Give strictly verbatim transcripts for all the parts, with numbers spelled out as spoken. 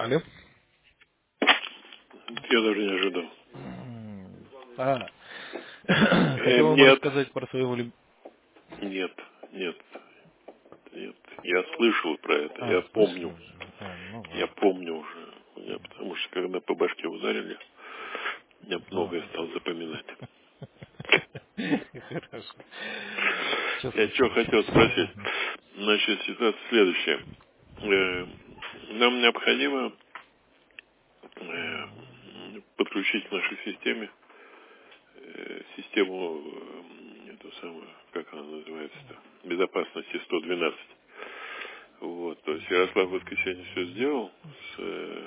Алло. Я даже не ожидал. М, А, Э, хотел вам нет, рассказать про своего люб... нет, нет, нет. Я слышал про это, я А, помню. слышали уже? А, ну Я ладно. помню уже. Я, потому что когда по башке ударили, я Ну, многое стал запоминать. хорошо. Что Я что случилось? хотел спросить. Мгм. Значит, ситуация следующая. Э, Нам необходимо э, подключить к нашей системе э, систему, э, эту самую, как она называется-то, безопасности сто двенадцать. Вот, то есть Ярослав в воскресенье все сделал с, э,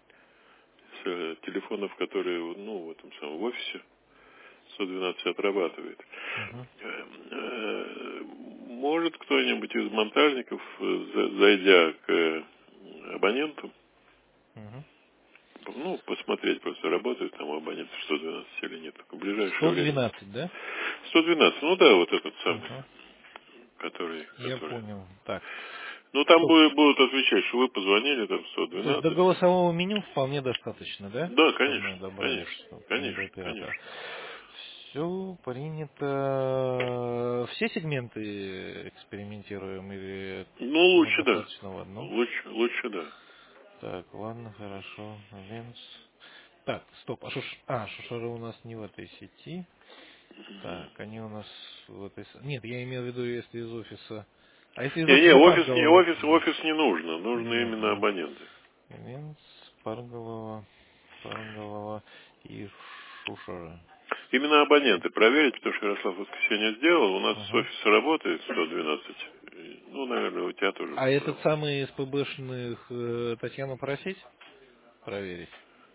с э, телефонов, которые, ну, в этом самом в офисе сто двенадцать отрабатывает. Мгм. Э, э, Может кто-нибудь из монтажников, э, за- зайдя к э, абоненту, Мгм. ну, посмотреть, просто работает там у абонента сто двенадцать или нет, только в ближайшее сто время. двенадцать, да? сто двенадцать, ну да, вот этот самый, Ага. который, Я который. понял. Так, Ну, там стоп. будет, будут отвечать, что вы позвонили, там То есть до сто двенадцать. голосового меню вполне достаточно, да? Да, Чтобы мы конечно, добрались конечно, что не до конечно, оператора. конечно. Все принято. Все сегменты экспериментируем или Ну, мы лучше да. достаточно в одном? Лучше, лучше да. Так, ладно, хорошо. Ленс. Так, стоп. А, шуш... а, шушары у нас не в этой сети. Так, они у нас в этой... с- Нет, я имею в виду, если из офиса... А если из Не, не, офиса офис, не Парголова? офис, офис не нужно. Не Нужны нужно, именно да? абоненты. Ленс, Парголова, Парголова и Шушары. Именно абоненты проверить, потому что Ярослав в воскресенье сделал. У нас с Ага. офиса работает сто двенадцать. И, ну, наверное, у тебя тоже А этот работает. самый из ПБшных э, Татьяну просить? Проверить.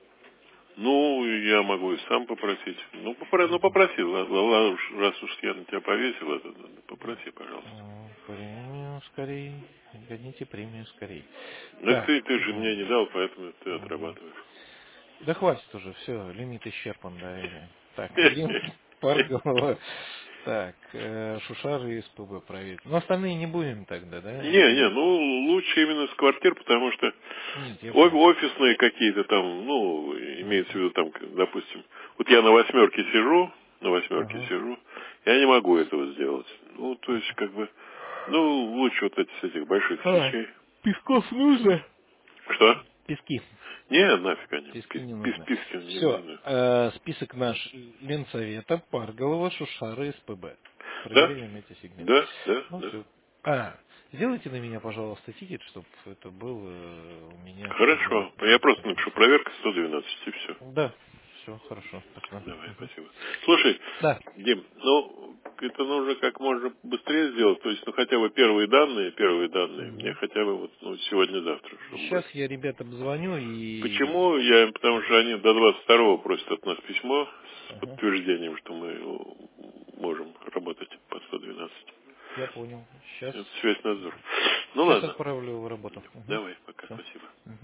Ну, я могу и сам попросить. Ну, попро- ну Мгм. попроси, ладно, ладно уж, раз уж я на тебя повесил, это, попроси, пожалуйста. М, Премию скорей. Гоните премию скорей. Ну, Так. ты, ты же мне не м, дал, поэтому ты м. отрабатываешь. Да хватит уже, все, лимит исчерпан, доверие. Так, Линк, Парголова. Так, э, Шушары и СПБ проверить. Но остальные не будем тогда, да? Не, не, Или... ну лучше именно с квартир, потому что Нет, я о- понял. офисные какие-то там, ну, имеется в Мгм. виду там, допустим, вот я на восьмерке сижу, на восьмерке Ага. сижу, я не могу этого сделать. Ну, то есть, как бы, ну, лучше вот эти с этих больших А, сетей. Песков нужно? Что? Пески. Не, нафиг они. Пески Пис, не пис, нужны. писки не Все, нужны. список наш Ленсовета, Парголова, Шушары, СПБ. Да? Проверяем эти сегменты. Да, да, Ну да. все. А, сделайте на меня, пожалуйста, тикет, чтобы это был э, у меня всегда Хорошо. Я просто напишу написан. проверка сто двенадцать и все. Да, все хорошо, спасибо. Давай, Мгм. спасибо. Слушай, Да, Дим, ну, это нужно как можно быстрее сделать, то есть, ну, хотя бы первые данные, первые данные, мне Мгм. хотя бы вот, ну, сегодня-завтра, чтобы Сейчас были. я ребятам звоню и... Почему? Я, потому что они до двадцать второго просят от нас письмо с Ага, подтверждением, что мы э, можем работать по сто двенадцать. я понял. Сейчас, Это связь надзор. Ну сейчас ладно. отправлю в работу. Мгм. Давай, пока, Все. спасибо.